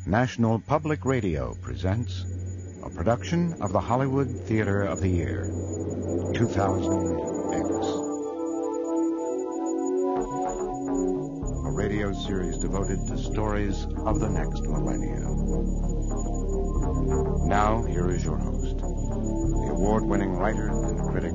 National Public Radio presents a production of the Hollywood Theater of the Year, 2000X. A radio series devoted to stories of the next millennia. Now, here is your host, the award-winning writer and critic,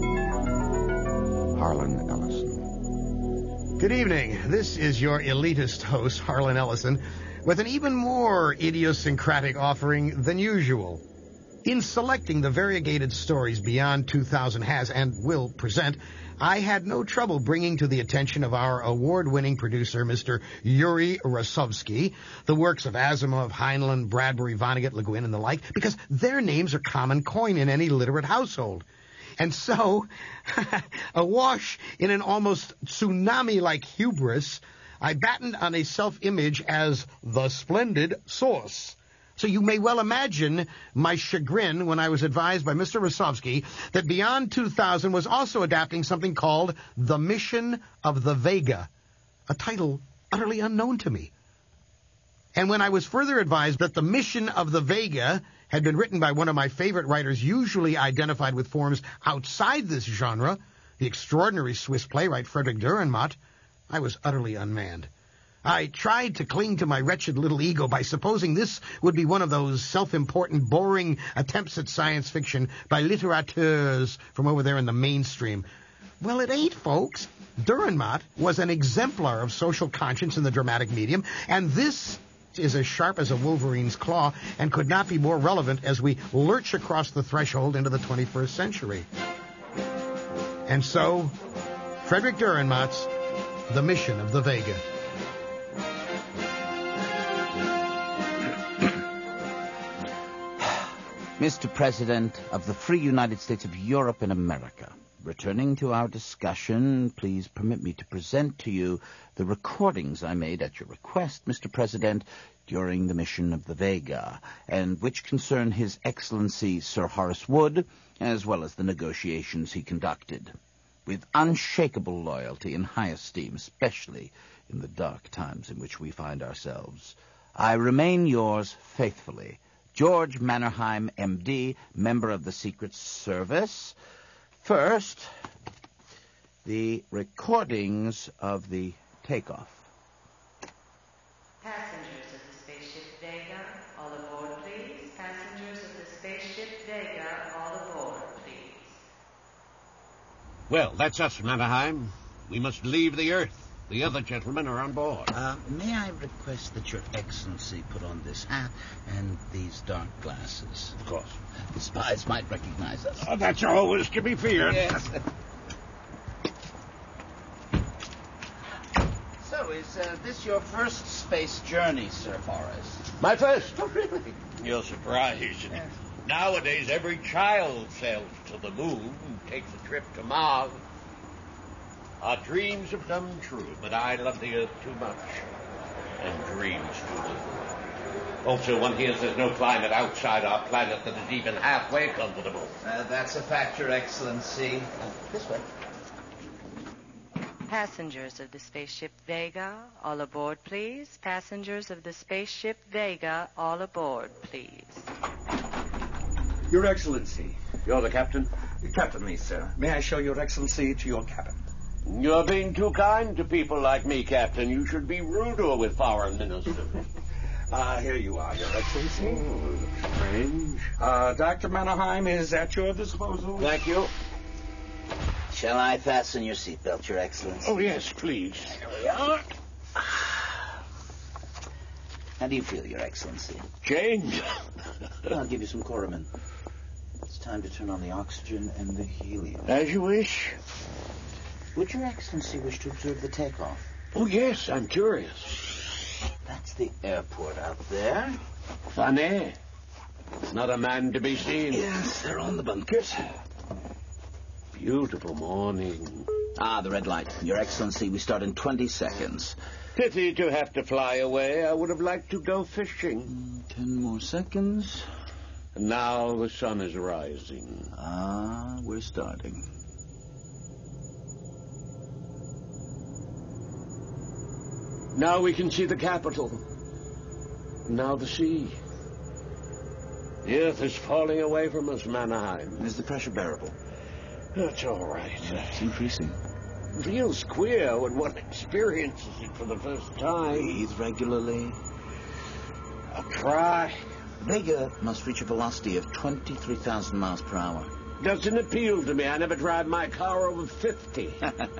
Harlan Ellison. Good evening. This is your elitist host, Harlan Ellison, with an even more idiosyncratic offering than usual. In selecting the variegated stories Beyond 2000 has and will present, I had no trouble bringing to the attention of our award-winning producer, Mr. Yuri Rasovsky, the works of Asimov, Heinlein, Bradbury, Vonnegut, Le Guin, and the like, because their names are common coin in any literate household. And so, awash in an almost tsunami-like hubris, I battened on a self-image as the splendid source. So you may well imagine my chagrin when I was advised by Mr. Rasovsky that Beyond 2000 was also adapting something called The Mission of the Vega, a title utterly unknown to me. And when I was further advised that The Mission of the Vega had been written by one of my favorite writers usually identified with forms outside this genre, the extraordinary Swiss playwright Frederick Dürrenmatt, I was utterly unmanned. I tried to cling to my wretched little ego by supposing this would be one of those self-important, boring attempts at science fiction by littérateurs from over there in the mainstream. Well, it ain't, folks. Dürrenmatt was an exemplar of social conscience in the dramatic medium, and this is as sharp as a wolverine's claw and could not be more relevant as we lurch across the threshold into the 21st century. And so, Frederick Dürrenmatt's The Mission of the Vega. Mr. President of the Free United States of Europe and America, returning to our discussion, please permit me to present to you the recordings I made at your request, Mr. President, during the mission of the Vega, and which concern His Excellency Sir Horace Wood, as well as the negotiations he conducted. With unshakable loyalty and high esteem, especially in the dark times in which we find ourselves, I remain yours faithfully, George Mannerheim, M.D., member of the Secret Service. First, the recordings of the takeoff. Passengers of the spaceship Vega, all aboard, please. Passengers of the spaceship Vega, all aboard, please. Well, that's us, Mannerheim. We must leave the Earth. The other gentlemen are on board. May I request that Your Excellency put on this hat and these dark glasses? Of course. The spies might recognize us. Oh, that's always to be feared. Yes. So, is this your first space journey, Sir Horace? My first? Oh, really? You're surprised. Yes. Nowadays, every child sails to the moon and takes a trip to Mars. Our dreams have come true, but I love the Earth too much, and dreams too little. Also, one hears there's no climate outside our planet that is even halfway comfortable. That's a fact, Your Excellency. This way. Passengers of the spaceship Vega, all aboard, please. Passengers of the spaceship Vega, all aboard, please. Your Excellency. You're the captain? Captain me, sir. May I show Your Excellency to your cabin? You're being too kind to people like me, Captain. You should be ruder with foreign ministers. Here you are, Your Excellency. Oh, strange. Dr. Mannerheim is at your disposal. Thank you. Shall I fasten your seatbelt, Your Excellency? Oh, yes, please. Here we are. How do you feel, Your Excellency? Change? I'll give you some Coramin. It's time to turn on the oxygen and the helium. As you wish. Would Your Excellency wish to observe the takeoff? Oh, yes, I'm curious. That's the airport out there. Funny. Not a man to be seen. Yes, they're on the bunkers. Beautiful morning. The red light. Your Excellency, we start in 20 seconds. Pity to have to fly away. I would have liked to go fishing. 10 more seconds. And now the sun is rising. We're starting. Now we can see the capital. Now the sea. The Earth is falling away from us, Mannheim. Is the pressure bearable? That's all right. It's increasing. It feels queer when one experiences it for the first time. Breathe regularly. I'll try. Vega must reach a velocity of 23,000 miles per hour. Doesn't appeal to me. I never drive my car over 50.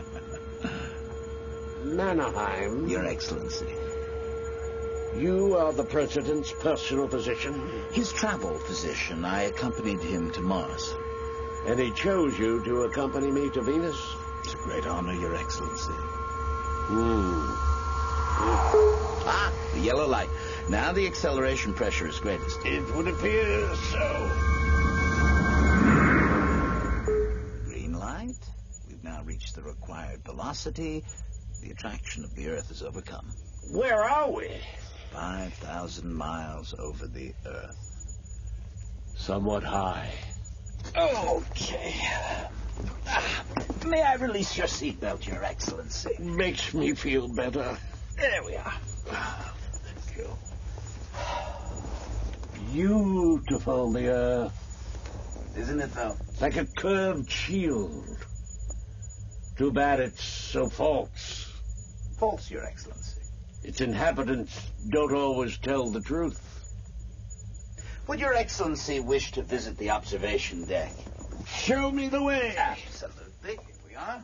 Mannheim. Your Excellency. You are the President's personal physician? His travel physician. I accompanied him to Mars. And he chose you to accompany me to Venus? It's a great honor, Your Excellency. Ah, the yellow light. Now the acceleration pressure is greatest. It would appear so. Green light. We've now reached the required velocity. The attraction of the Earth is overcome. Where are we? 5,000 miles over the Earth. Somewhat high. Okay. May I release your seatbelt, Your Excellency? Makes me feel better. There we are. Thank you. Beautiful, the Earth. Isn't it, though? Like a curved shield. Too bad it's so false. False, Your Excellency. Its inhabitants don't always tell the truth. Would Your Excellency wish to visit the observation deck? Show me the way. Absolutely. Here we are.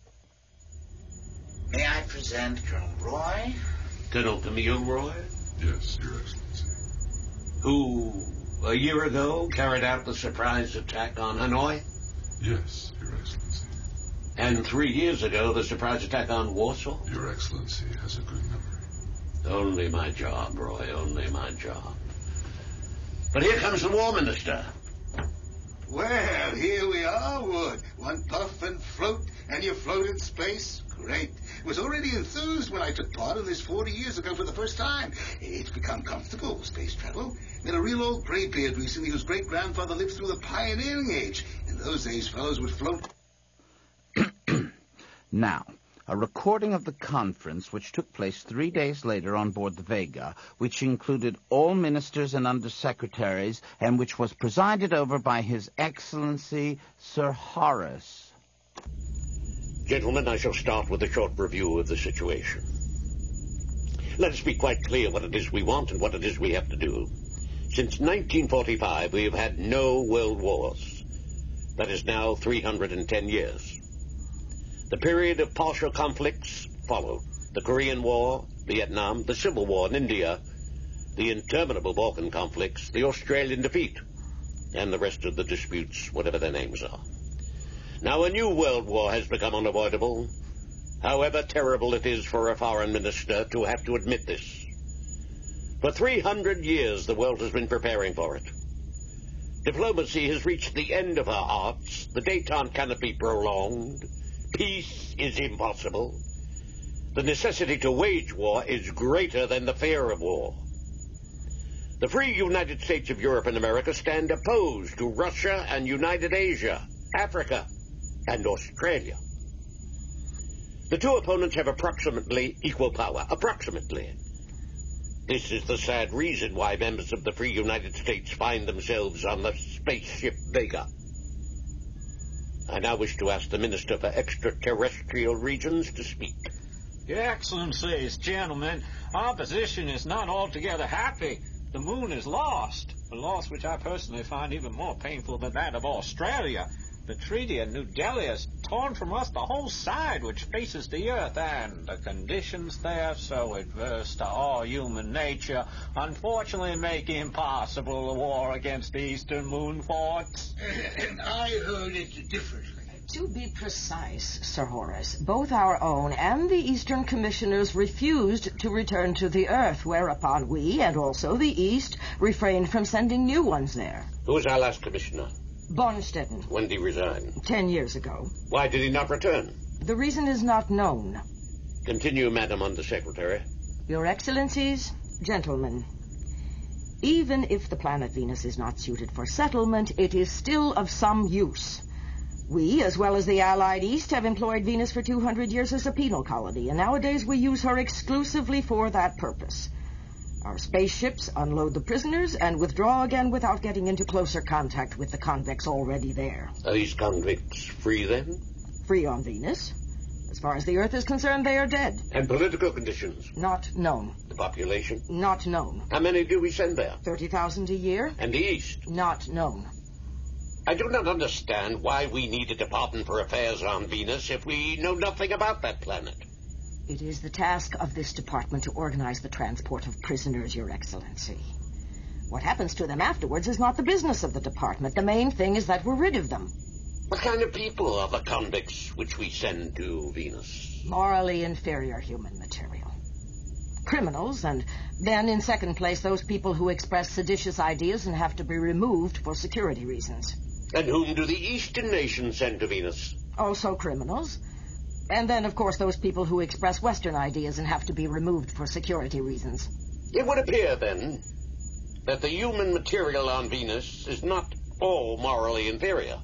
May I present Colonel Roy? Colonel Camille Roy? Yes, Your Excellency. Who, a year ago, carried out the surprise attack on Hanoi? Yes, Your Excellency. And 3 years ago, the surprise attack on Warsaw? Your Excellency has a good memory. Only my job, Roy, only my job. But here comes the War Minister. Well, here we are, Wood. One puff and float, and you float in space. Great. Was already enthused when I took part in this 40 years ago for the first time. It's become comfortable, space travel. Met a real old graybeard recently whose great-grandfather lived through the pioneering age. In those days, fellows would float. Now, a recording of the conference which took place 3 days later on board the Vega, which included all ministers and undersecretaries, and which was presided over by His Excellency Sir Horace. Gentlemen, I shall start with a short review of the situation. Let us be quite clear what it is we want and what it is we have to do. Since 1945, we have had no world wars. That is now 310 years. The period of partial conflicts followed. The Korean War, Vietnam, the Civil War in India, the interminable Balkan conflicts, the Australian defeat, and the rest of the disputes, whatever their names are. Now a new world war has become unavoidable, however terrible it is for a foreign minister to have to admit this. For 300 years the world has been preparing for it. Diplomacy has reached the end of her arts, the détente cannot be prolonged, peace is impossible. The necessity to wage war is greater than the fear of war. The free United States of Europe and America stand opposed to Russia and United Asia, Africa, and Australia. The two opponents have approximately equal power. Approximately. This is the sad reason why members of the free United States find themselves on the spaceship Vega. I now wish to ask the Minister for Extraterrestrial Regions to speak. Your Excellencies, gentlemen, our position is not altogether happy. The moon is lost, a loss which I personally find even more painful than that of Australia. The treaty at New Delhi has torn from us the whole side which faces the Earth, and the conditions there, so adverse to all human nature, unfortunately make impossible a war against the Eastern Moon Forts. And I heard it differently. To be precise, Sir Horace, both our own and the Eastern Commissioners refused to return to the Earth, whereupon we, and also the East, refrained from sending new ones there. Who was our last commissioner? Bonstetten. When did he resign? 10 years ago. Why did he not return? The reason is not known. Continue, Madam Undersecretary. Your Excellencies, gentlemen, even if the planet Venus is not suited for settlement, it is still of some use. We, as well as the Allied East, have employed Venus for 200 years as a penal colony, and nowadays we use her exclusively for that purpose. Our spaceships unload the prisoners and withdraw again without getting into closer contact with the convicts already there. Are these convicts free then? Free on Venus. As far as the Earth is concerned, they are dead. And political conditions? Not known. The population? Not known. How many do we send there? 30,000 a year. And the East? Not known. I do not understand why we need a Department for Affairs on Venus if we know nothing about that planet. It is the task of this department to organize the transport of prisoners, Your Excellency. What happens to them afterwards is not the business of the department. The main thing is that we're rid of them. What kind of people are the convicts which we send to Venus? Morally inferior human material. Criminals, and then, in second place, those people who express seditious ideas and have to be removed for security reasons. And whom do the Eastern nations send to Venus? Also criminals. And then, of course, those people who express Western ideas and have to be removed for security reasons. It would appear, then, that the human material on Venus is not all morally inferior.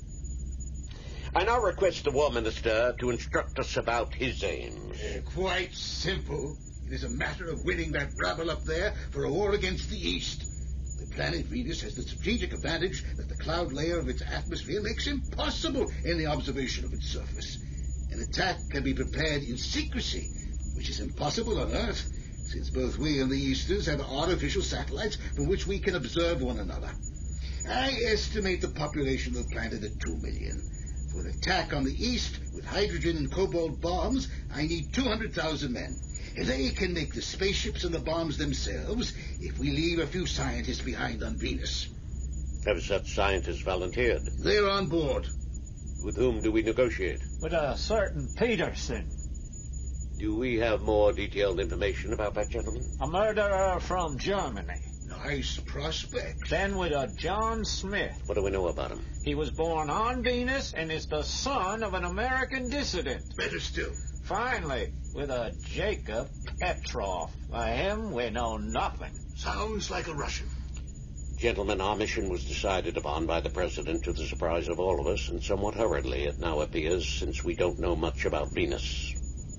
I now request the War Minister to instruct us about his aims. Quite simple. It is a matter of winning that rabble up there for a war against the East. The planet Venus has the strategic advantage that the cloud layer of its atmosphere makes impossible any observation of its surface. An attack can be prepared in secrecy, which is impossible on Earth, since both we and the Easters have artificial satellites from which we can observe one another. I estimate the population of the planet at 2 million. For an attack on the East with hydrogen and cobalt bombs, I need 200,000 men. They can make the spaceships and the bombs themselves if we leave a few scientists behind on Venus. Have such scientists volunteered? They're on board. With whom do we negotiate? With a certain Peterson. Do we have more detailed information about that gentleman? A murderer from Germany. Nice prospect. Then with a John Smith. What do we know about him? He was born on Venus and is the son of an American dissident. Better still. Finally, with a Jacob Petrov. Of him, we know nothing. Sounds like a Russian. Gentlemen, our mission was decided upon by the President to the surprise of all of us, and somewhat hurriedly, it now appears, since we don't know much about Venus.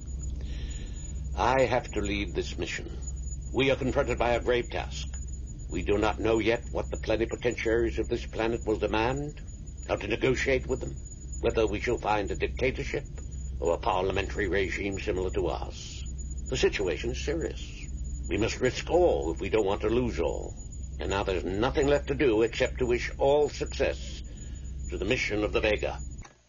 I have to lead this mission. We are confronted by a grave task. We do not know yet what the plenipotentiaries of this planet will demand, how to negotiate with them, whether we shall find a dictatorship or a parliamentary regime similar to ours. The situation is serious. We must risk all if we don't want to lose all. And now there's nothing left to do except to wish all success to the mission of the Vega.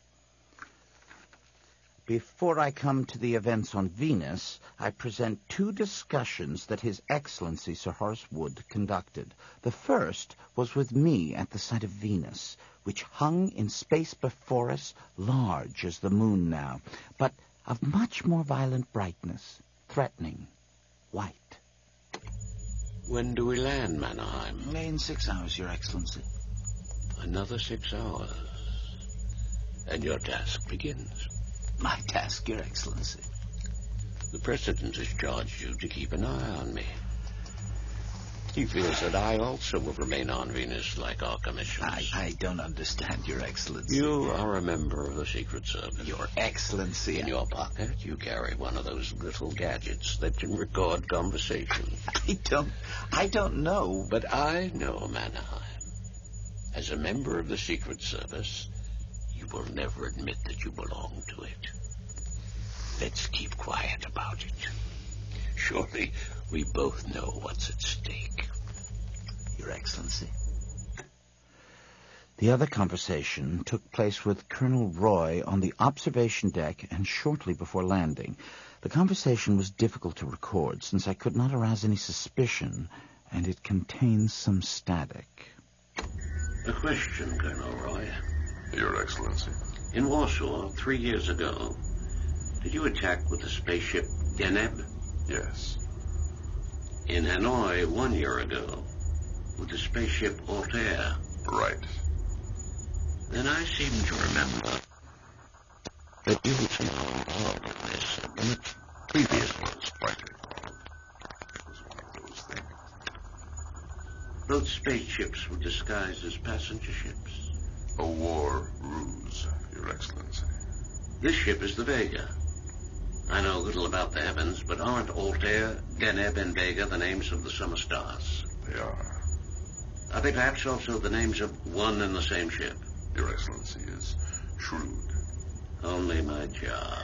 Before I come to the events on Venus, I present two discussions that His Excellency Sir Horace Wood conducted. The first was with me at the site of Venus, which hung in space before us, large as the moon now, but of much more violent brightness, threatening, white. When do we land, Mannerheim? In 6 hours, Your Excellency. Another 6 hours. And your task begins. My task, Your Excellency. The President has charged you to keep an eye on me. He feels that I also will remain on Venus like our commissioners. I don't understand, Your Excellency. You are a member of the Secret Service. Your Excellency. In your pocket, you carry one of those little gadgets that can record conversations. I don't know. But I know, Mannerheim. As a member of the Secret Service, you will never admit that you belong to it. Let's keep quiet about it. Surely we both know what's at stake. Your Excellency. The other conversation took place with Colonel Roy on the observation deck and shortly before landing. The conversation was difficult to record since I could not arouse any suspicion, and it contains some static. A question, Colonel Roy. Your Excellency. In Warsaw, 3 years ago, did you attack with the spaceship Deneb? Yes. In Hanoi 1 year ago, with the spaceship Altair? Right. Then I seem to remember that you were somehow involved in this in the previous ones. Right. It was one of those things. Both spaceships were disguised as passenger ships. A war ruse, Your Excellency. This ship is the Vega. I know little about the heavens, but aren't Altair, Deneb, and Vega the names of the summer stars? They are. Are they perhaps also the names of one and the same ship? Your Excellency is shrewd. Only my job.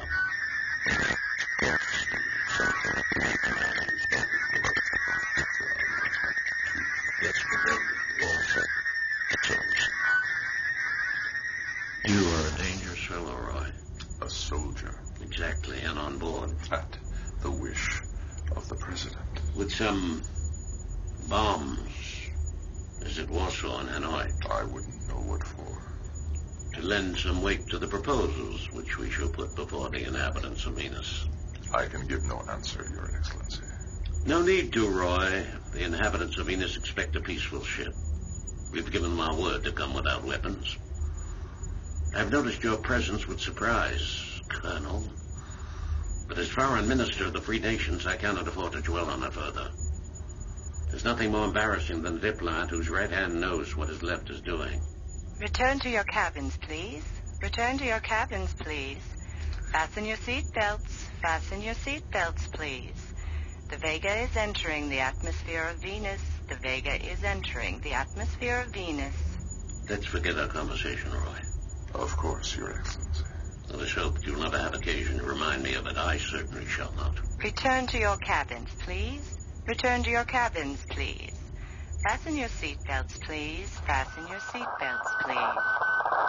You are a dangerous fellow, Roy. A soldier. Exactly, and on board. At the wish of the President. With some bombs, as at Warsaw and Hanoi. I wouldn't know what for. To lend some weight to the proposals which we shall put before the inhabitants of Venus. I can give no answer, Your Excellency. No need to, Roy. The inhabitants of Venus expect a peaceful ship. We've given them our word to come without weapons. I've noticed your presence with surprise, Colonel. But as Foreign Minister of the Free Nations, I cannot afford to dwell on it further. There's nothing more embarrassing than a diplomat whose right hand knows what his left is doing. Return to your cabins, please. Return to your cabins, please. Fasten your seat belts. Fasten your seat belts, please. The Vega is entering the atmosphere of Venus. The Vega is entering the atmosphere of Venus. Let's forget our conversation, Roy. Of course, Your Excellency. Let us hope you'll never have occasion to remind me of it. I certainly shall not. Return to your cabins, please. Return to your cabins, please. Fasten your seat belts, please. Fasten your seat belts, please.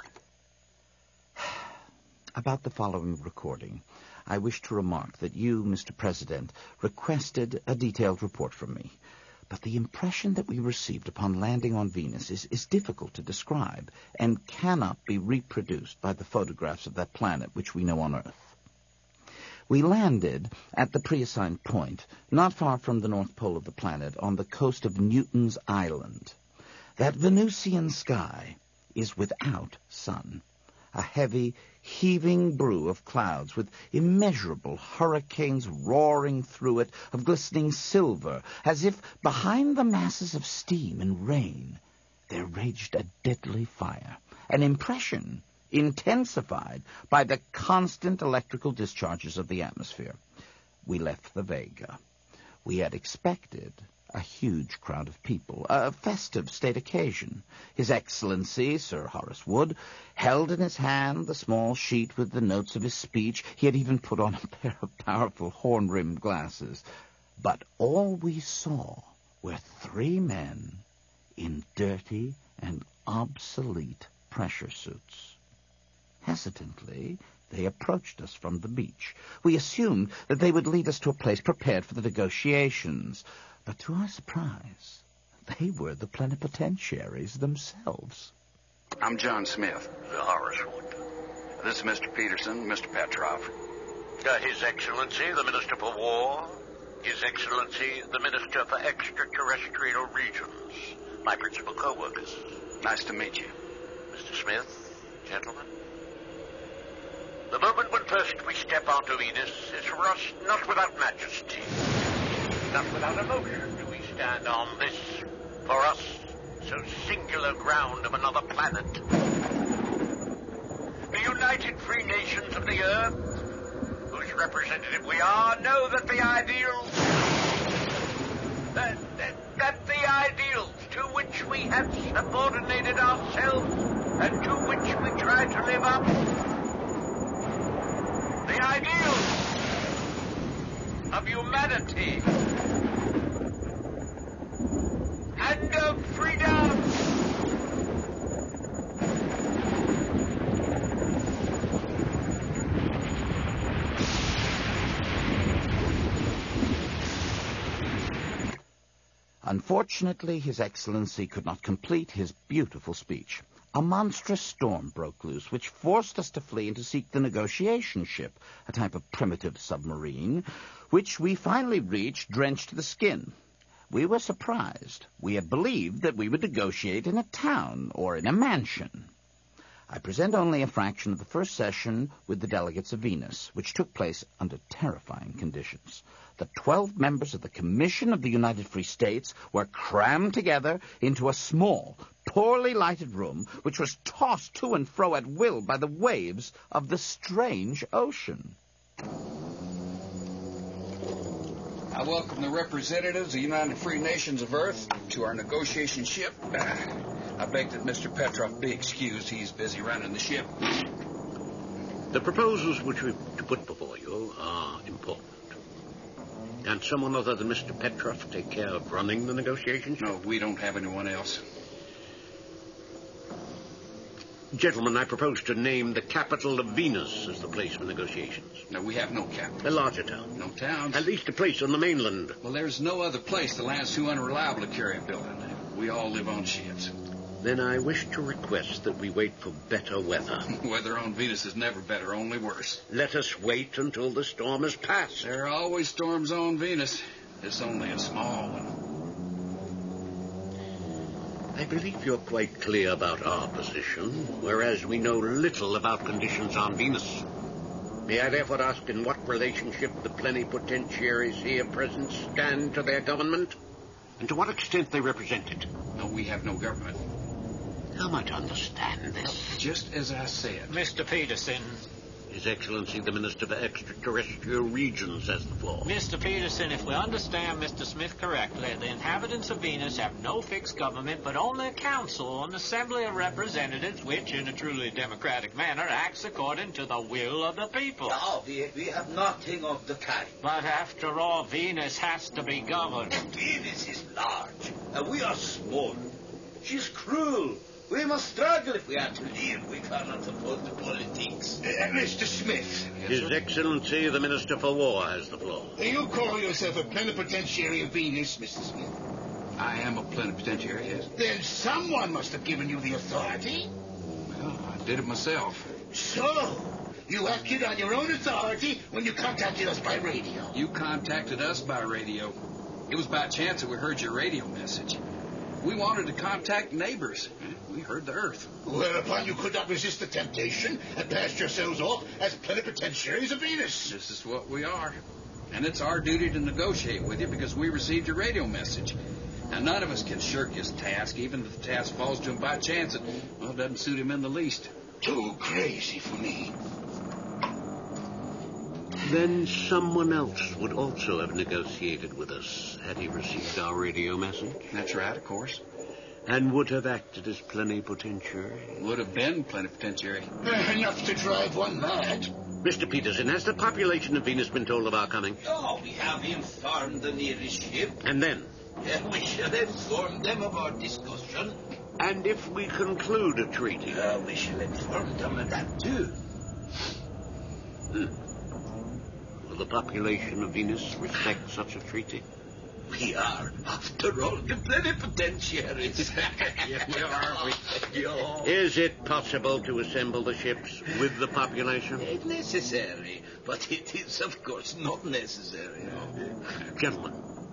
About the following recording, I wish to remark that you, Mr. President, requested a detailed report from me. But the impression that we received upon landing on Venus is difficult to describe and cannot be reproduced by the photographs of that planet which we know on Earth. We landed at the preassigned point, not far from the North Pole of the planet, on the coast of Newton's Island. That Venusian sky is without sun. A heavy, heaving brew of clouds with immeasurable hurricanes roaring through it of glistening silver, as if behind the masses of steam and rain there raged a deadly fire, an impression intensified by the constant electrical discharges of the atmosphere. We left the Vega. We had expected a huge crowd of people, a festive state occasion. His Excellency, Sir Horace Wood, held in his hand the small sheet with the notes of his speech. He had even put on a pair of powerful horn-rimmed glasses. But all we saw were 3 men in dirty and obsolete pressure suits. Hesitantly, they approached us from the beach. We assumed that they would lead us to a place prepared for the negotiations. But to our surprise, they were the plenipotentiaries themselves. I'm John Smith. Horace Wood. This is Mr. Peterson, Mr. Petrov. His Excellency, the Minister for War. His Excellency, the Minister for Extraterrestrial Regions. My principal co-workers. Nice to meet you. Mr. Smith, gentlemen. The moment when first we step onto Venus is for us not without majesty. Not without emotion do we stand on this, for us, so singular ground of another planet. The United Free Nations of the Earth, whose representative we are, know that the ideals... that the ideals to which we have subordinated ourselves and to which we try to live up, the ideals of humanity and of freedom. Unfortunately, His Excellency could not complete his beautiful speech. A monstrous storm broke loose, which forced us to flee and to seek the negotiation ship, a type of primitive submarine, which we finally reached drenched to the skin. We were surprised. We had believed that we would negotiate in a town or in a mansion. I present only a fraction of the first session with the delegates of Venus, which took place under terrifying conditions. The 12 members of the Commission of the United Free States were crammed together into a small, poorly lighted room, which was tossed to and fro at will by the waves of the strange ocean. I welcome the representatives of the United Free Nations of Earth to our negotiation ship. I beg that Mr. Petroff be excused. He's busy running the ship. The proposals which we've put before you are important. Can someone other than Mr. Petroff take care of running the negotiations? No, we don't have anyone else. Gentlemen, I propose to name the capital of Venus as the place for negotiations. No, we have no capital. A larger town. No town. At least a place on the mainland. Well, there's no other place. The land's too unreliable to carry a building. We all live on ships. Then I wish to request that we wait for better weather. Weather on Venus is never better, only worse. Let us wait until the storm has passed. There are always storms on Venus. It's only a small one. I believe you're quite clear about our position, whereas we know little about conditions on Venus. May I therefore ask in what relationship the plenipotentiaries here present stand to their government, and to what extent they represent it? No, we have no government. How am I to understand this? Just as I said. Mr. Peterson. His Excellency, the Minister for Extraterrestrial Regions, has the floor. Mr. Peterson, if we understand Mr. Smith correctly, the inhabitants of Venus have no fixed government, but only a council, an assembly of representatives, which, in a truly democratic manner, acts according to the will of the people. No, we have nothing of the kind. But after all, Venus has to be governed. Venus is large, and we are small. She's cruel. We must struggle if we are to live. We cannot afford the politics. Mr. Smith. His Excellency, the Minister for War, has the floor. You call yourself a plenipotentiary of Venus, Mr. Smith? I am a plenipotentiary, yes. Then someone must have given you the authority. Well, I did it myself. So, you acted on your own authority when you contacted us by radio. You contacted us by radio. It was by chance that we heard your radio message. We wanted to contact neighbors. We heard the Earth. Whereupon you could not resist the temptation and passed yourselves off as plenipotentiaries of Venus. This is what we are. And it's our duty to negotiate with you because we received your radio message. Now, none of us can shirk his task, even if the task falls to him by chance. It doesn't suit him in the least. Too crazy for me. Then someone else would also have negotiated with us had he received our radio message. That's right, of course. And would have acted as plenipotentiary. Would have been plenipotentiary. Enough to drive one mad. Mr. Peterson, has the population of Venus been told of our coming? Oh, we have informed the nearest ship. And then? We shall inform them of our discussion. And if we conclude a treaty? We shall inform them of that, too. Will the population of Venus respect such a treaty? We are, after all, the plenipotentiaries. We are. Is it possible to assemble the ships with the population? It's necessary, but it is, of course, not necessary. Gentlemen,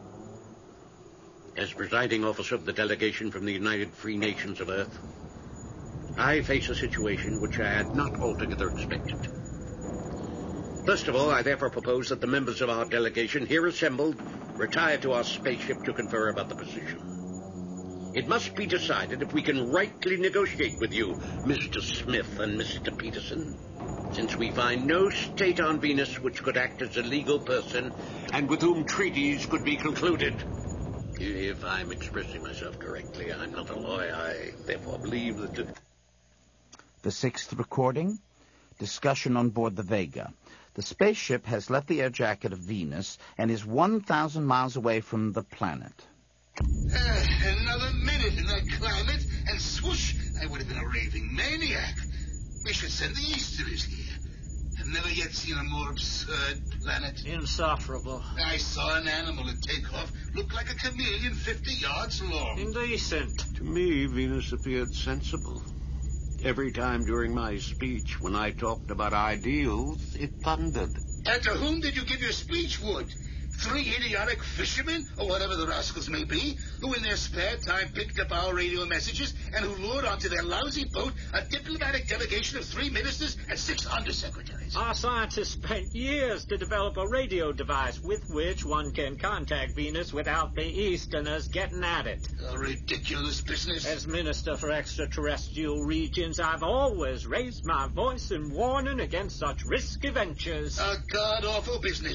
as presiding officer of the delegation from the United Free Nations of Earth, I face a situation which I had not altogether expected. First of all, I therefore propose that the members of our delegation here assembled retire to our spaceship to confer about the position. It must be decided if we can rightly negotiate with you, Mr. Smith and Mr. Peterson, since we find no state on Venus which could act as a legal person and with whom treaties could be concluded. If I'm expressing myself correctly, I'm not a lawyer. I therefore believe that... The sixth recording, discussion on board the Vega. The spaceship has left the air jacket of Venus and is 1,000 miles away from the planet. Another minute in that climate, and swoosh, I would have been a raving maniac. We should send the Easterlies here. I've never yet seen a more absurd planet. Insufferable. I saw an animal at takeoff look like a chameleon 50 yards long. Indecent. To me, Venus appeared sensible. Every time during my speech, when I talked about ideals, it thundered. And to whom did you give your speech, Wood? 3 idiotic fishermen, or whatever the rascals may be, who in their spare time picked up our radio messages and who lured onto their lousy boat a diplomatic delegation of 3 ministers and 6 undersecretaries. Our scientists spent years to develop a radio device with which one can contact Venus without the Easterners getting at it. A ridiculous business. As Minister for Extraterrestrial Regions, I've always raised my voice in warning against such risky ventures. A god-awful business.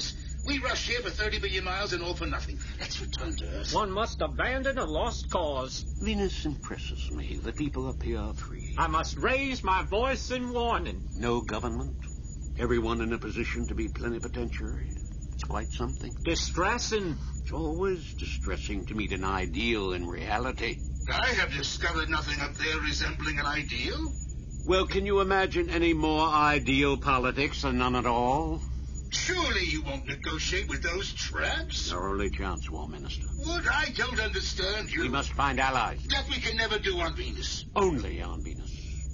We rushed here for 30 billion miles and all for nothing. Let's return to Earth. One must abandon a lost cause. Venus impresses me. The people appear free. I must raise my voice in warning. No government. Everyone in a position to be plenipotentiary. It's quite something. Distressing. It's always distressing to meet an ideal in reality. I have discovered nothing up there resembling an ideal. Well, can you imagine any more ideal politics than none at all? Surely you won't negotiate with those tramps? Our only chance, War Minister. What? I don't understand you. We must find allies. That we can never do on Venus. Only on Venus.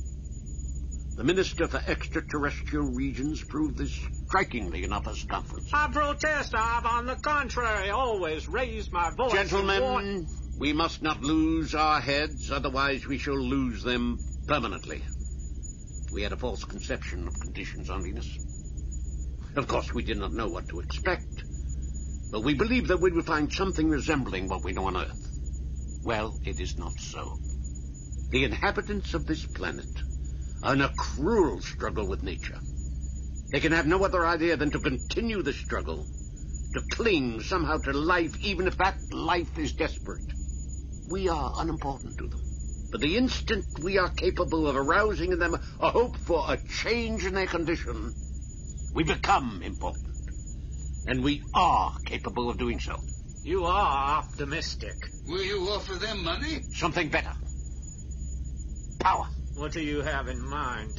The Minister for Extraterrestrial Regions proved this strikingly in Upper's conference. I protest. I've, on the contrary, always raised my voice. Gentlemen, we must not lose our heads, otherwise we shall lose them permanently. We had a false conception of conditions on Venus. Of course, we did not know what to expect, but we believed that we would find something resembling what we know on Earth. Well, it is not so. The inhabitants of this planet are in a cruel struggle with nature. They can have no other idea than to continue the struggle, to cling somehow to life, even if that life is desperate. We are unimportant to them. But the instant we are capable of arousing in them a hope for a change in their condition, we become important. And we are capable of doing so. You are optimistic. Will you offer them money? Something better. Power. What do you have in mind?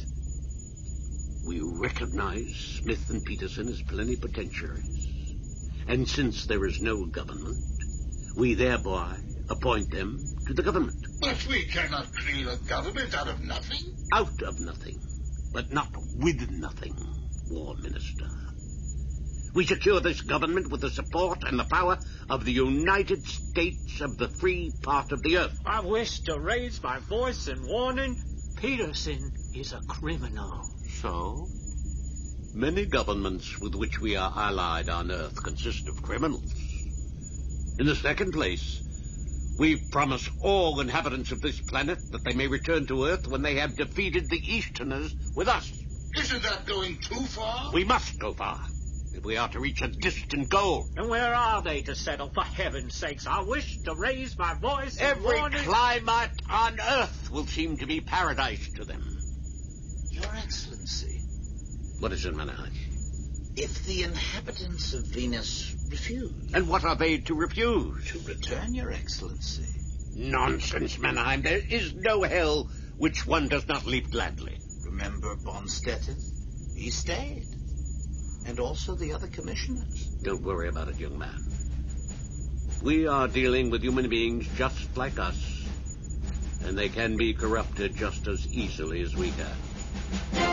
We recognize Smith and Peterson as plenipotentiaries. And since there is no government, we thereby appoint them to the government. But we cannot create a government out of nothing. Out of nothing, but not with nothing, War Minister. We secure this government with the support and the power of the United States of the free part of the Earth. I wish to raise my voice in warning. Peterson is a criminal. So? Many governments with which we are allied on Earth consist of criminals. In the second place, we promise all inhabitants of this planet that they may return to Earth when they have defeated the Easterners with us. Isn't that going too far? We must go far if we are to reach a distant goal. And where are they to settle, for heaven's sakes? I wish to raise my voice in warning. Every climate on Earth will seem to be paradise to them. Your Excellency. What is it, Mannheim? If the inhabitants of Venus refuse... And what are they to refuse? To return, Your Excellency. Nonsense, Mannheim. There is no hell which one does not leave gladly. Remember Bonstetten? He stayed. And also the other commissioners. Don't worry about it, young man. We are dealing with human beings just like us, and they can be corrupted just as easily as we can.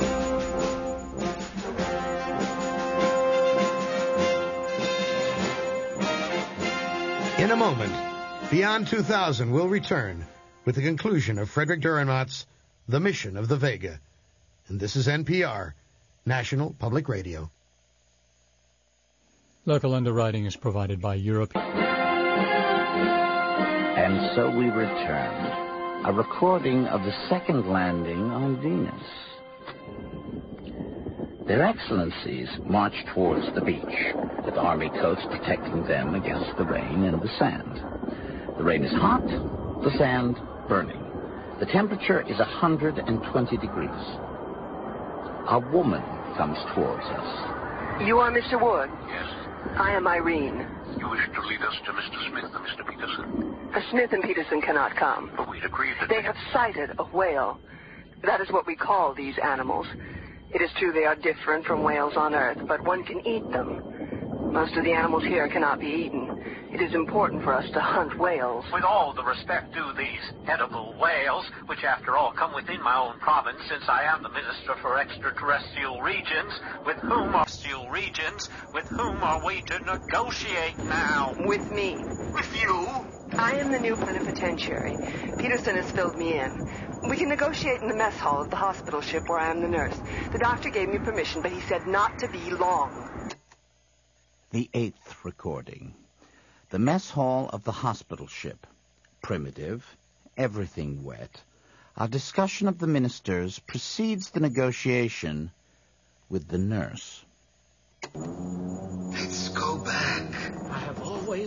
In a moment, Beyond 2000 will return with the conclusion of Frederick Dürrenmatt's The Mission of the Vega. And this is NPR, National Public Radio. Local underwriting is provided by Europe. And so we returned. A recording of the second landing on Venus. Their Excellencies marched towards the beach, with Army coats protecting them against the rain and the sand. The rain is hot, the sand burning. The temperature is 120 degrees. A woman comes towards us. You are Mr. Wood? Yes. I am Irene. You wish to lead us to Mr. Smith and Mr. Peterson? Smith and Peterson cannot come. But we'd agreed that... They have sighted a whale. That is what we call these animals. It is true they are different from whales on Earth, but one can eat them. Most of the animals here cannot be eaten. It is important for us to hunt whales. With all the respect due these edible whales, which after all come within my own province, since I am the Minister for Extraterrestrial Regions, with whom are we to negotiate now? With me. With you? I am the new plenipotentiary. Peterson has filled me in. We can negotiate in the mess hall of the hospital ship where I am the nurse. The doctor gave me permission, but he said not to be long. The 8th recording. The mess hall of the hospital ship. Primitive. Everything wet. Our discussion of the ministers precedes the negotiation with the nurse. That's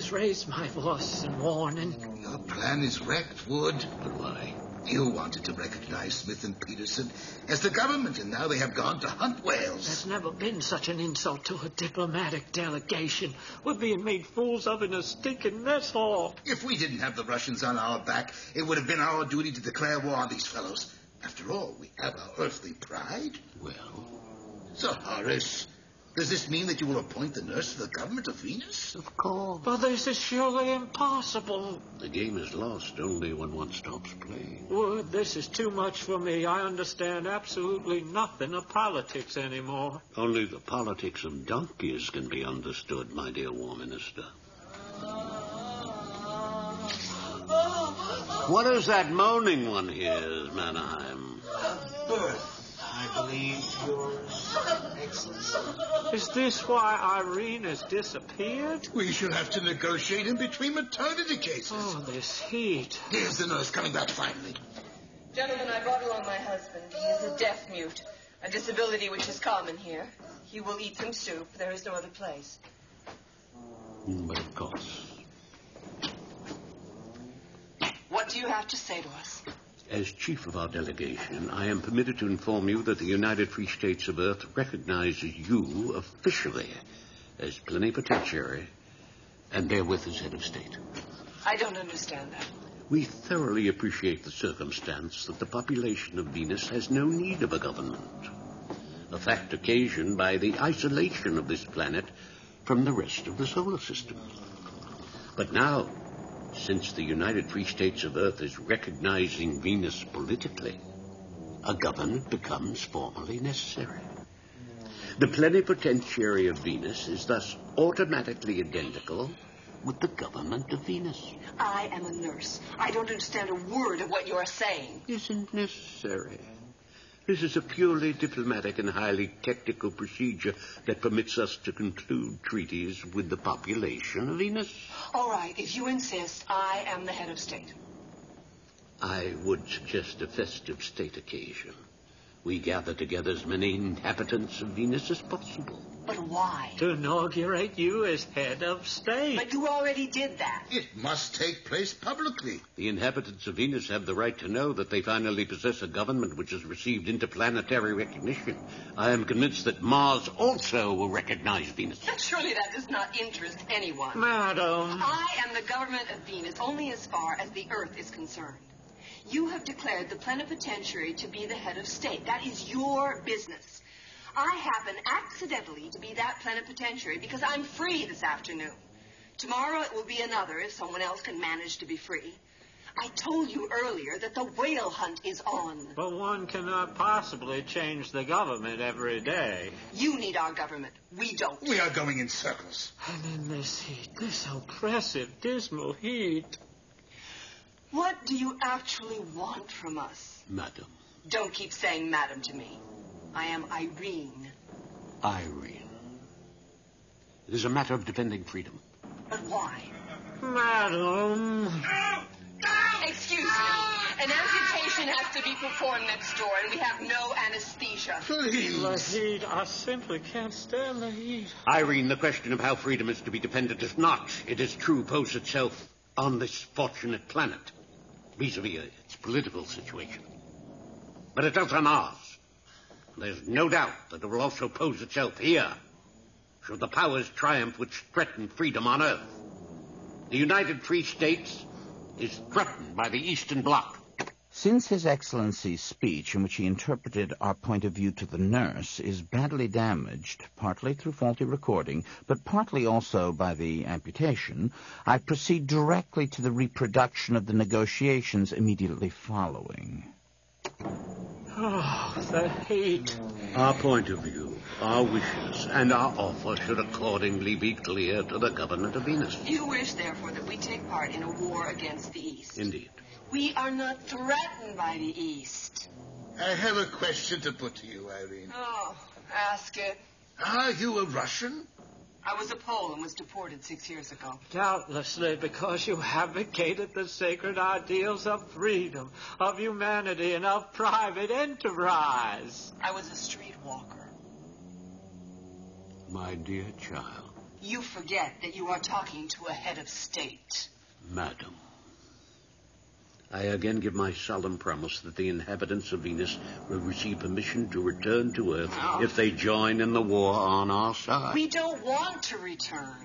always raised my voice in warning. Your plan is wrecked, Wood. But why? You wanted to recognize Smith and Peterson as the government, and now they have gone to hunt whales. There's never been such an insult to a diplomatic delegation. We're being made fools of in a stinking mess hall. If we didn't have the Russians on our back, it would have been our duty to declare war on these fellows. After all, we have our earthly pride. Well? So, Horace, does this mean that you will appoint the nurse to the government of Venus? Of course. But this is surely impossible. The game is lost only when one stops playing. Wood, this is too much for me. I understand absolutely nothing of politics anymore. Only the politics of donkeys can be understood, my dear War Minister. What is that moaning one hears, Mannheim? Birth, I believe, Yours Excellency. Is this why Irene has disappeared? We shall have to negotiate in between maternity cases. Oh, this heat. Here's the nurse coming back finally. Gentlemen, I brought along my husband. He is a deaf mute, a disability which is common here. He will eat some soup. There is no other place. But of course. What do you have to say to us? As chief of our delegation, I am permitted to inform you that the United Free States of Earth recognizes you officially as plenipotentiary and therewith as head of state. I don't understand that. We thoroughly appreciate the circumstance that the population of Venus has no need of a government, a fact occasioned by the isolation of this planet from the rest of the solar system. But now, since the United Free States of Earth is recognizing Venus politically, a government becomes formally necessary. The plenipotentiary of Venus is thus automatically identical with the government of Venus. I am a nurse. I don't understand a word of what you're saying. Isn't necessary. This is a purely diplomatic and highly technical procedure that permits us to conclude treaties with the population of Venus. All right, if you insist, I am the head of state. I would suggest a festive state occasion. We gather together as many inhabitants of Venus as possible. But why? To inaugurate you as head of state. But you already did that. It must take place publicly. The inhabitants of Venus have the right to know that they finally possess a government which has received interplanetary recognition. I am convinced that Mars also will recognize Venus. But surely that does not interest anyone. Madam. I am the government of Venus only as far as the Earth is concerned. You have declared the plenipotentiary to be the head of state. That is your business. I happen accidentally to be that plenipotentiary because I'm free this afternoon. Tomorrow it will be another if someone else can manage to be free. I told you earlier that the whale hunt is on. But one cannot possibly change the government every day. You need our government. We don't. We are going in circles. And in this heat, this oppressive, dismal heat. What do you actually want from us? Madam. Don't keep saying madam to me. I am Irene. Irene. It is a matter of defending freedom. But why? Madam. Excuse me. An amputation has to be performed next door, and we have no anesthesia. Please. The heat. I simply can't stand the heat. Irene, the question of how freedom is to be defended does not, it is true, pose itself on this fortunate planet, vis-a-vis its political situation. But it does on ours. There's no doubt that it will also pose itself here, should the powers triumph which threaten freedom on Earth. The United Free States is threatened by the Eastern Bloc. Since His Excellency's speech, in which he interpreted our point of view to the nurse, is badly damaged, partly through faulty recording, but partly also by the amputation, I proceed directly to the reproduction of the negotiations immediately following. Oh, the heat. Our point of view, our wishes, and our offer should accordingly be clear to the government of Venus. You wish, therefore, that we take part in a war against the East. Indeed. We are not threatened by the East. I have a question to put to you, Irene. Oh, ask it. Are you a Russian? I was a Pole and was deported 6 years ago. Doubtlessly because you advocated the sacred ideals of freedom, of humanity, and of private enterprise. I was a street walker. My dear child. You forget that you are talking to a head of state. Madam, I again give my solemn promise that the inhabitants of Venus will receive permission to return to Earth if they join in the war on our side. We don't want to return.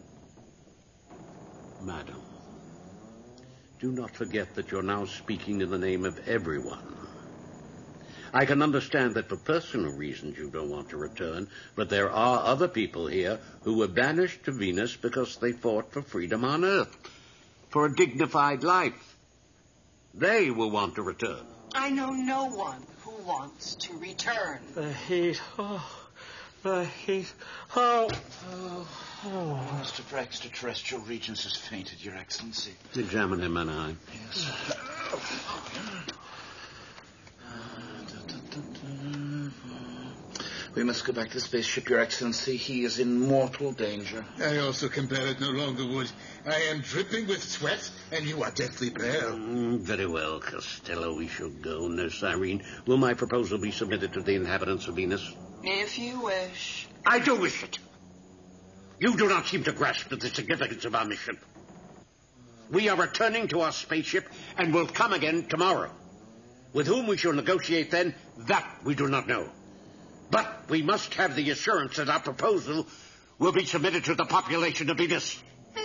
Madam, do not forget that you're now speaking in the name of everyone. I can understand that for personal reasons you don't want to return, but there are other people here who were banished to Venus because they fought for freedom on Earth, for a dignified life. They will want to return. I know no one who wants to return. The heat. The heat. Master for Extraterrestrial Regions has fainted, Your Excellency. Examine him, Anaheim. Yes. We must go back to the spaceship, Your Excellency. He is in mortal danger. I also can bear it no longer, Wood. I am dripping with sweat, and you are deathly pale. Very well, Costello. We shall go. Nurse Irene, will my proposal be submitted to the inhabitants of Venus? If you wish. I do wish it. You do not seem to grasp the significance of our mission. We are returning to our spaceship and will come again tomorrow. With whom we shall negotiate then, that we do not know. But we must have the assurance that our proposal will be submitted to the population of Venus.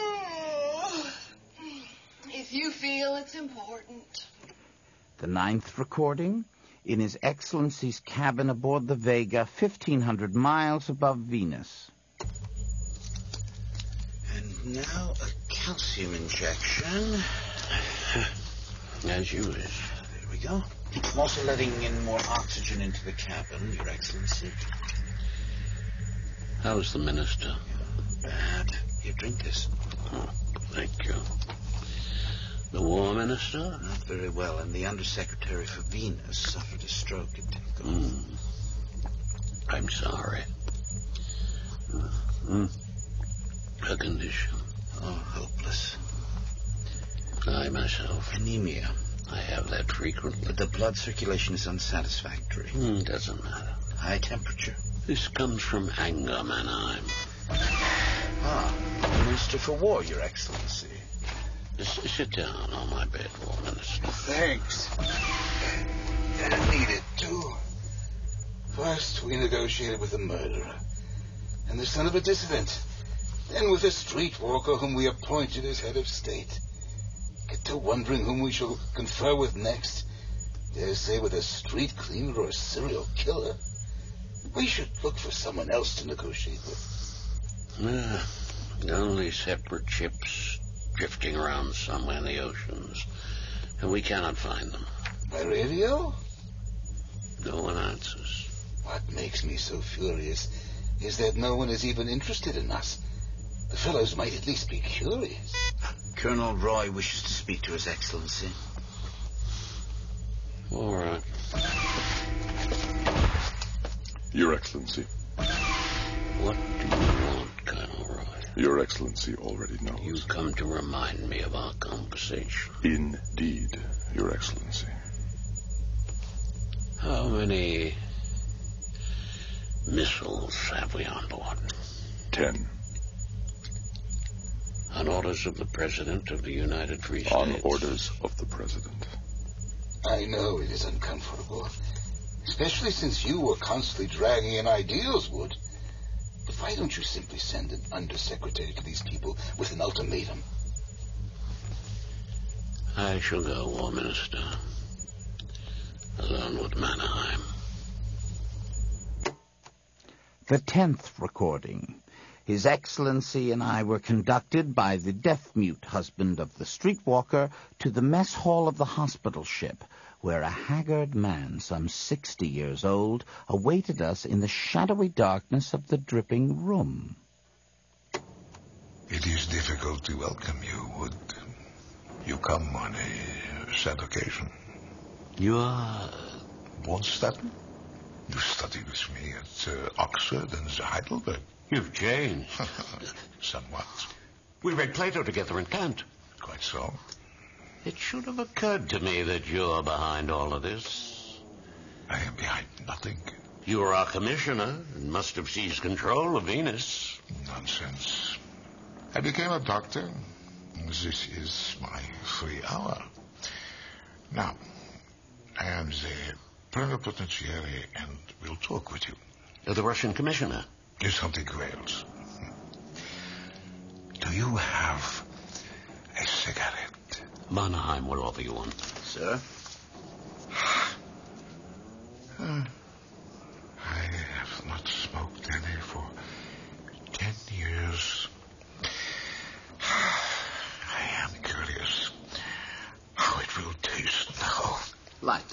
If you feel it's important. The 9th recording, in His Excellency's cabin aboard the Vega, 1,500 miles above Venus. And now a calcium injection. As you wish. There we go. I'm also letting in more oxygen into the cabin, Your Excellency. How's the minister? Bad. Here, drink this. Oh, thank you. The war minister? Not very well, and the Undersecretary for Venus suffered a stroke at Tycho. I'm sorry. Her condition? Oh, hopeless. I myself. Anemia. I have that frequently. But the blood circulation is unsatisfactory. Doesn't matter. High temperature. This comes from anger, Mannheim. Minister for War, Your Excellency. Sit down on my bed, War Minister. Thanks. I need it, too. First, we negotiated with a murderer and the son of a dissident. Then with a streetwalker whom we appointed as head of state. Get to wondering whom we shall confer with next. Dare say with a street cleaner or a serial killer. We should look for someone else to negotiate with. Only separate ships drifting around somewhere in the oceans. And we cannot find them. By radio? No one answers. What makes me so furious is that no one is even interested in us. The fellows might at least be curious. Colonel Roy wishes to speak to His Excellency. All right. Your Excellency. What do you want, Colonel Roy? Your Excellency already knows. You come to remind me of our conversation. Indeed, Your Excellency. How many missiles have we on board? 10. On orders of the President of the United Free States. On orders of the President. I know it is uncomfortable, especially since you were constantly dragging in ideals, Wood. But why don't you simply send an undersecretary to these people with an ultimatum? I shall go, War Minister, alone with Mannheim. The 10th recording. His Excellency and I were conducted by the deaf-mute husband of the streetwalker to the mess hall of the hospital ship, where a haggard man, some 60 years old, awaited us in the shadowy darkness of the dripping room. It is difficult to welcome you, Wood. You come on a sad occasion. You are... Bornstetten? You studied with me at Oxford and Heidelberg. You've changed. Somewhat. We read Plato together in Kant. Quite so. It should have occurred to me that you're behind all of this. I am behind nothing. You were our commissioner and must have seized control of Venus. Nonsense. I became a doctor. This is my free hour. Now, I am the plenipotentiary and will talk with you. You're the Russian commissioner? Is something else. Do you have a cigarette? Mannheim will offer you one. Sir? I have not smoked any for 10 years. I am curious how it will taste now. Light.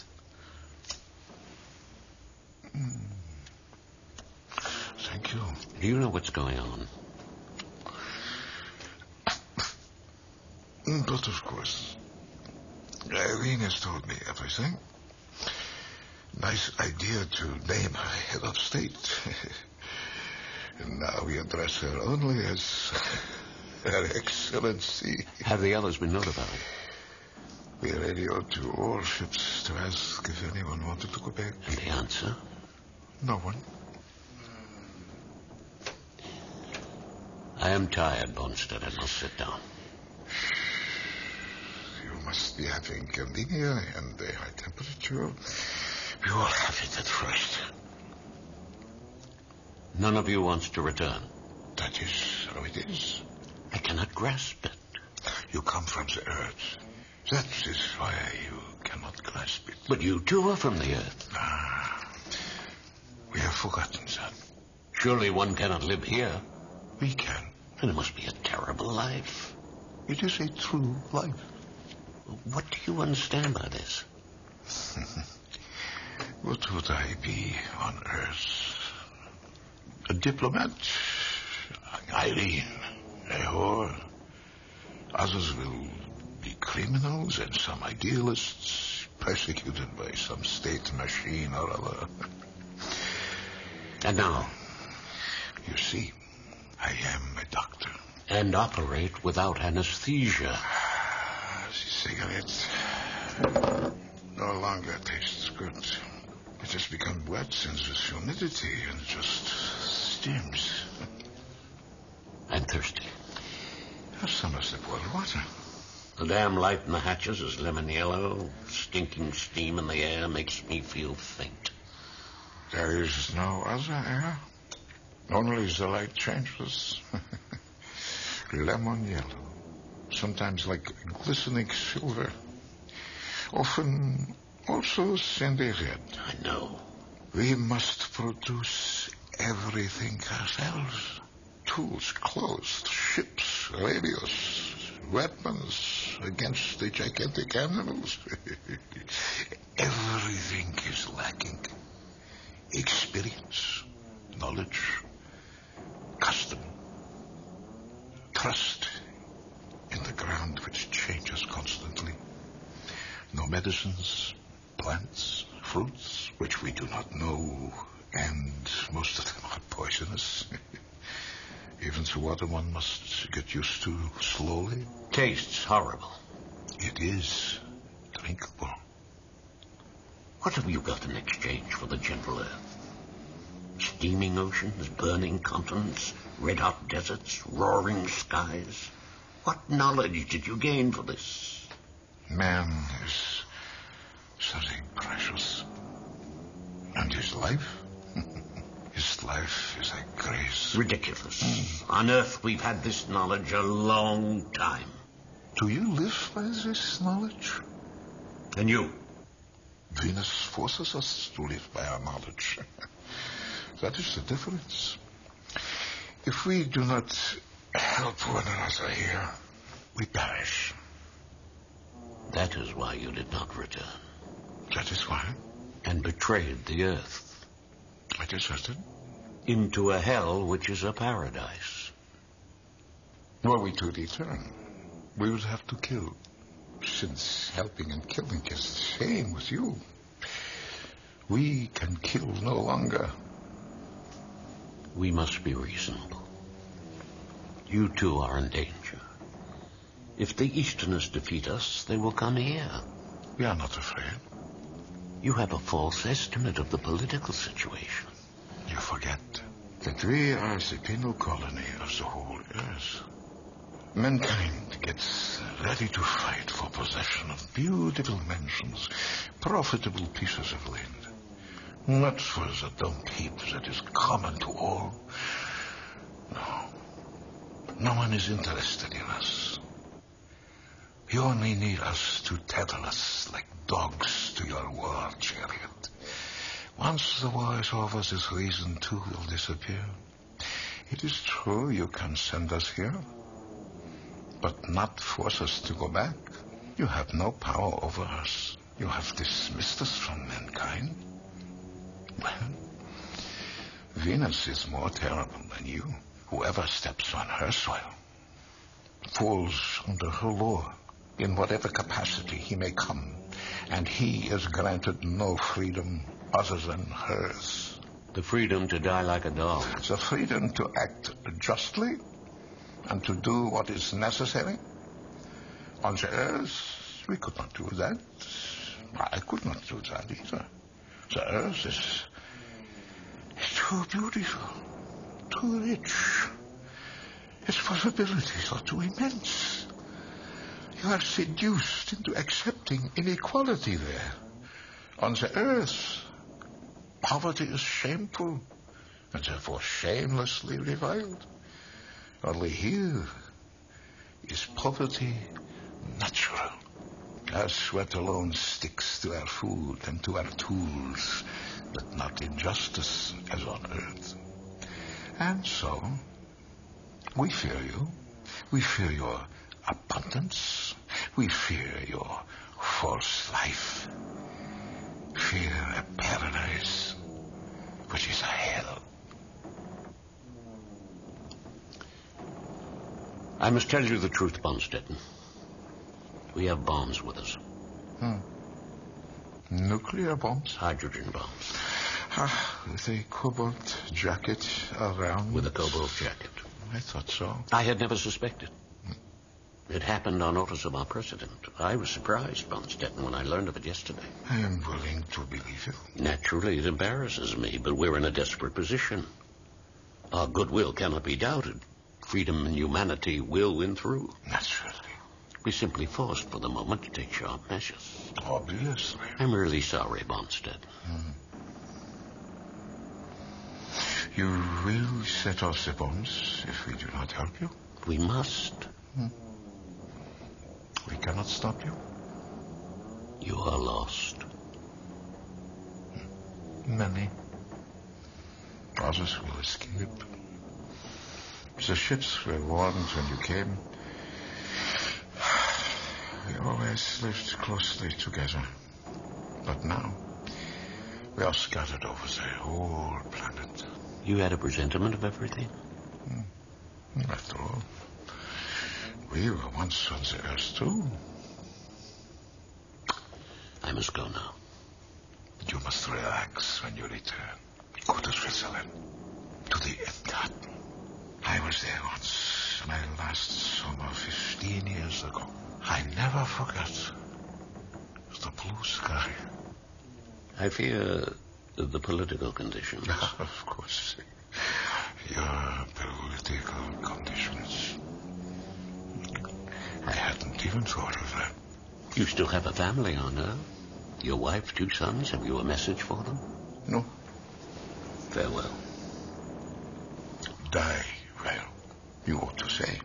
Thank you. Do you know what's going on? But of course, Irene has told me everything. Nice idea to name her head of state. And now we address her only as Her Excellency. Have the others been notified? We radioed to all ships to ask if anyone wanted to go back. And the answer? No one. I am tired, Bonstead. I must sit down. You must be having anemia and a high temperature. We all have it at first. None of you wants to return. That is how it is. I cannot grasp it. You come from the earth. That is why you cannot grasp it. But you too are from the earth. We have forgotten that. Surely one cannot live here. We can. And it must be a terrible life. It is a true life. What do you understand by this? What would I be on Earth? A diplomat? Irene, a whore. Others will be criminals and some idealists persecuted by some state machine or other. And now? You see, I am a doctor. And operate without anesthesia. The cigarette no longer tastes good. It has become wet since this humidity and just steams. I'm thirsty. Have some of the boiled water. The damn light in the hatches is lemon yellow. Stinking steam in the air makes me feel faint. There is no other air. Only the light changes. Lemon yellow. Sometimes like glistening silver. Often also sandy red. I know. We must produce everything ourselves. Tools, clothes, ships, radios, weapons against the gigantic animals. Everything is lacking. Experience, knowledge, custom, trust in the ground which changes constantly. No medicines, plants, fruits which we do not know, and most of them are poisonous. Even the water one must get used to slowly. Tastes horrible. It is drinkable. What have you got in exchange for the gentle earth? Steaming oceans, burning continents, red-hot deserts, roaring skies. What knowledge did you gain for this? Man is something precious. And his life? His life is a grace. Ridiculous. On Earth we've had this knowledge a long time. Do you live by this knowledge? And you? Venus forces us to live by our knowledge. That is the difference. If we do not help one another here, we perish. That is why you did not return. That is why? And betrayed the Earth. I deserted. Into a hell which is a paradise. Were we to return, we would have to kill. Since helping and killing is the same with you. We can kill no longer. We must be reasonable. You too are in danger. If the Easterners defeat us, they will come here. We are not afraid. You have a false estimate of the political situation. You forget that we are the penal colony of the whole earth. Mankind gets ready to fight for possession of beautiful mansions, profitable pieces of land. Not for the dump heap that is common to all. No. No one is interested in us. You only need us to tether us like dogs to your war chariot. Once the war is over, this reason too will disappear. It is true you can send us here, but not force us to go back. You have no power over us. You have dismissed us from mankind. Well, Venus is more terrible than you. Whoever steps on her soil falls under her law in whatever capacity he may come, and he is granted no freedom other than hers. The freedom to die like a dog. The freedom to act justly and to do what is necessary. On the earth, we could not do that. I could not do that either. The earth is too beautiful, too rich. Its possibilities are too immense. You are seduced into accepting inequality there. On the earth, poverty is shameful and therefore shamelessly reviled. Only here is poverty natural. Our sweat alone sticks to our food and to our tools, but not injustice as on earth. And so, we fear you. We fear your abundance. We fear your false life. Fear a paradise, which is a hell. I must tell you the truth, Bonstetten. We have bombs with us. Nuclear bombs? Hydrogen bombs. With a cobalt jacket around? With a cobalt jacket. I thought so. I had never suspected. It happened on orders of our president. I was surprised, Bonstetten, when I learned of it yesterday. I am willing to believe you. Naturally, it embarrasses me, but we're in a desperate position. Our goodwill cannot be doubted. Freedom and humanity will win through. Naturally. We're simply forced for the moment to take sharp measures. Obviously. I'm really sorry, Bonstetten. You will set off the bombs if we do not help you? We must. We cannot stop you? You are lost. Many. Others will escape. The ships were warned when you came. We always lived closely together. But now, we are scattered over the whole planet. You had a presentiment of everything? After all, we were once on the earth too. I must go now. You must relax when you return. Go to Switzerland, to the Erdgarten. I was there once, my last summer 15 years ago. I never forgot the blue sky. I fear the political conditions. Of course. Your political conditions. I hadn't even thought of that. You still have a family on Earth? Your wife, 2 sons? Have you a message for them? No. Farewell. Die well, you ought to say.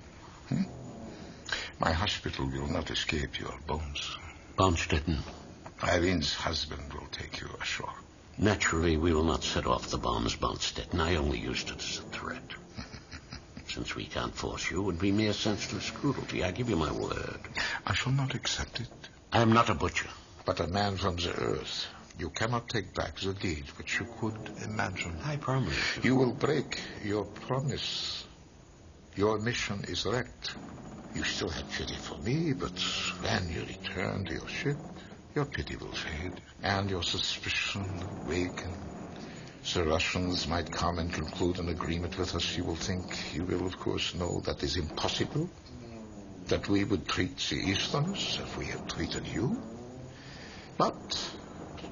My hospital will not escape your bones. Bonstetten. Irene's husband will take you ashore. Naturally, we will not set off the bombs, Bonstetten. I only used it as a threat. Since we can't force you, it would be mere senseless cruelty. I give you my word. I shall not accept it. I am not a butcher. But a man from the earth. You cannot take back the deed which you could imagine. I promise you. You will break your promise. Your mission is wrecked. You still had pity for me, but when you return to your ship, your pity will fade, and your suspicion will awaken. The Russians might come and conclude an agreement with us. You will think, you will of course know that is impossible, that we would treat the Easterners as we have treated you. But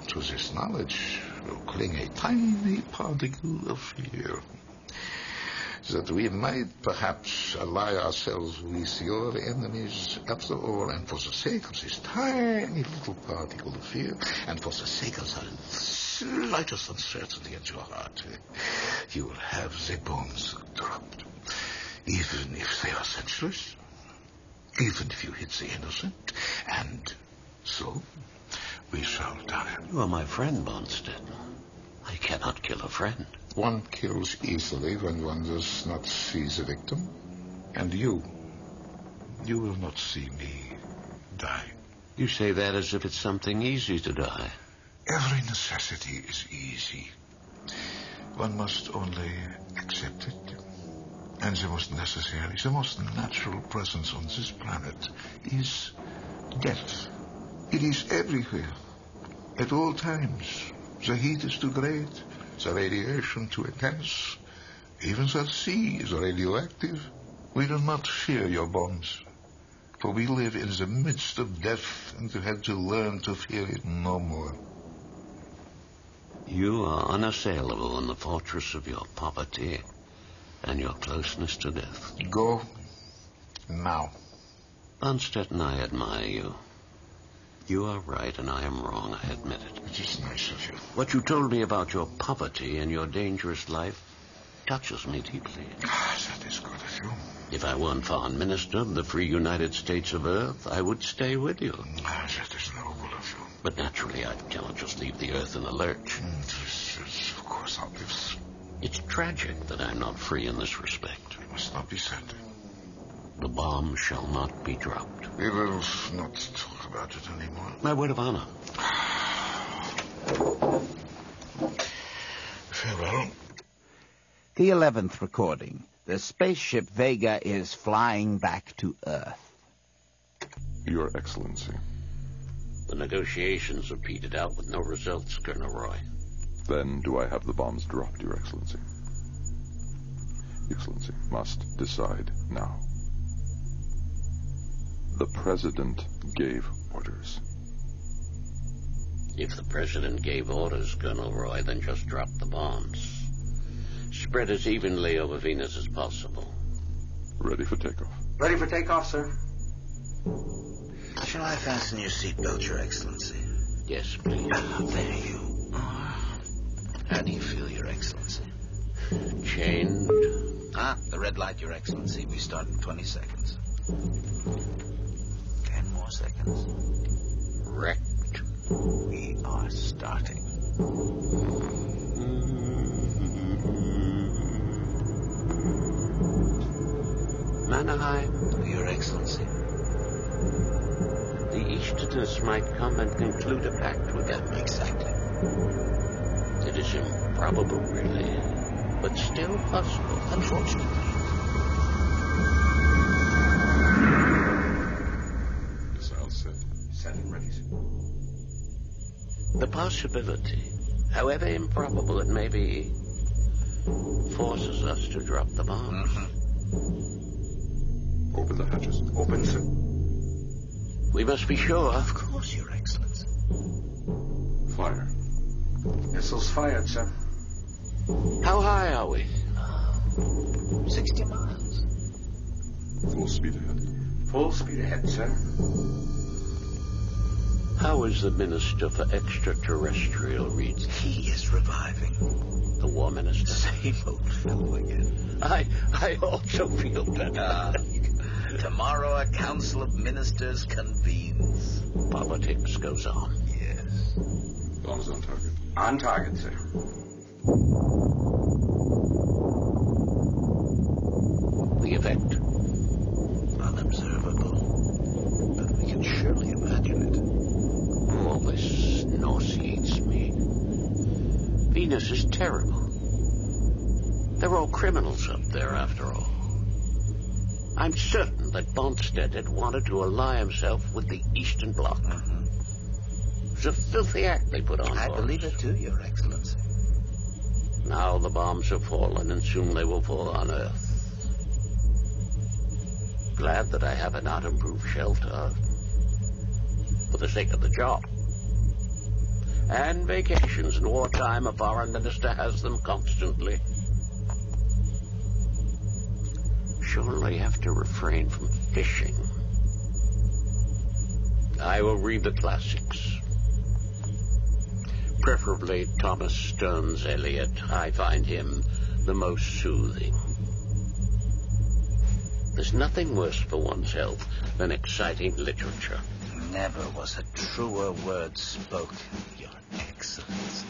to this knowledge will cling a tiny particle of fear, that we might perhaps ally ourselves with your enemies after all, and for the sake of this tiny little particle of fear, and for the sake of the slightest uncertainty at your heart, you will have the bombs dropped, even if they are senseless, even if you hit the innocent, and so we shall die. You are my friend, Bonstetten. I cannot kill a friend. One kills easily when one does not see the victim. And you will not see me die. You say that as if it's something easy to die. Every necessity is easy. One must only accept it. And the most necessary, the most natural presence on this planet is death. It is everywhere, at all times. The heat is too great, the radiation too intense. Even the sea is radioactive. We do not fear your bombs, for we live in the midst of death and have had to learn to fear it no more. You are unassailable in the fortress of your poverty and your closeness to death. Go now. Bonstetten, I admire you. You are right and I am wrong, I admit it. It is nice of you. What you told me about your poverty and your dangerous life touches me deeply. That is good of you. If I weren't foreign minister of the free United States of Earth, I would stay with you. That is noble of you. But naturally, I cannot just leave the Earth in the lurch. This is, of course, obvious. It's tragic that I'm not free in this respect. It must not be said. The bomb shall not be dropped. We will not talk about it anymore. My word of honor. Farewell. The 11th recording. The spaceship Vega is flying back to Earth. Your Excellency. The negotiations have petered out with no results, Colonel Roy. Then do I have the bombs dropped, Your Excellency? Your Excellency must decide now. The President gave orders. If the President gave orders, Colonel Roy, then just drop the bombs. Spread as evenly over Venus as possible. Ready for takeoff. Ready for takeoff, sir. Shall I fasten your seatbelt, Your Excellency? Yes, please. There you are. How do you feel, Your Excellency? Chained. The red light, Your Excellency. We start in 20 seconds. 10 more seconds. Wrecked. We are starting. Mannheim. Your Excellency. The Easterners might come and conclude a pact with them. Exactly. It is improbable, really, but still possible. Unfortunately. Missile set. Set and ready, sir. The possibility, however improbable it may be, forces us to drop the bombs. Open the hatches. Open, sir. We must be sure. Of course, Your Excellency. Fire. Missiles fired, sir. How high are we? 60 miles. Full speed ahead. Full speed ahead, sir. How is the Minister for Extraterrestrial Regions? He is reviving. The War Minister? Same old fellow again. I also feel better. Tomorrow a council of ministers convenes. Politics goes on. Yes. Bombs on target. On target, sir. The effect? Unobservable. But we can surely imagine it. All this nauseates me. Venus is terrible. They're all criminals up there, after all. I'm certain that Bonstetten wanted to ally himself with the Eastern Bloc. It was a filthy act they put on I for believe us. it too, Your Excellency. Now the bombs have fallen, and soon they will fall on Earth. Glad that I have an atom-proof shelter. For the sake of the job. And vacations in wartime, a foreign minister has them constantly. Surely have to refrain from fishing. I will read the classics. Preferably Thomas Stearns Eliot. I find him the most soothing. There's nothing worse for one's health than exciting literature. Never was a truer word spoken, Your Excellency.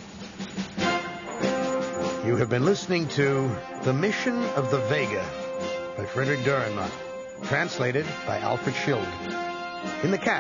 You have been listening to The Mission of the Vega by Frederick Dürrenmatt, translated by Alfred Schild. In the cast,